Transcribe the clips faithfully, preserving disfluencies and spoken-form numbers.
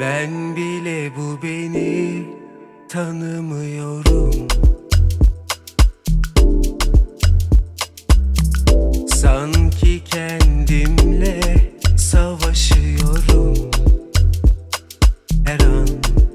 Ben bile bu beni tanımıyorum. Sanki kendimle savaşıyorum her an.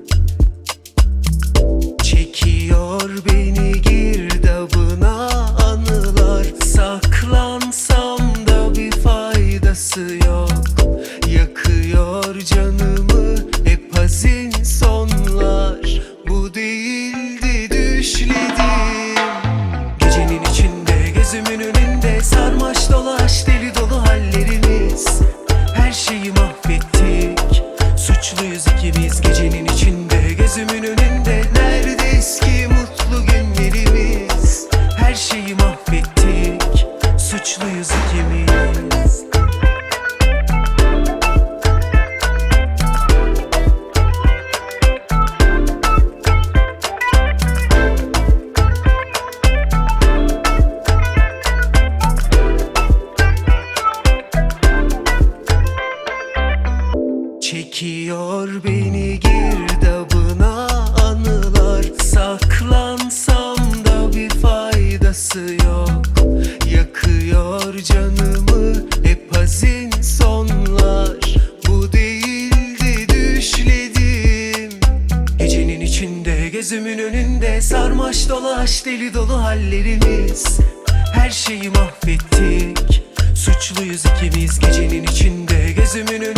Çekiyor beni girdabına anılar. Saklansam da bir faydası yok. Yakıyor canımı hep hazin sonlar. Bu değildi düşledim. Gecenin içinde gözümün önünde sarmaş dolaş deli dolu hallerimiz. Her şeyi mahvettik, suçluyuz ikimiz. Gecenin içinde gözümün önünde nerede eski mutlu günlerimiz? Her şeyi mahvettik, suçluyuz ikimiz. Çekiyor beni girdabına anılar. Saklansam da bir faydası yok. Yakıyor canımı hep hazin sonlar. Bu değildi düşledim. Gecenin içinde gözümün önünde sarmaş dolaş deli dolu hallerimiz. Her şeyi mahvettik, suçluyuz ikimiz. Gecenin içinde gözümün önünde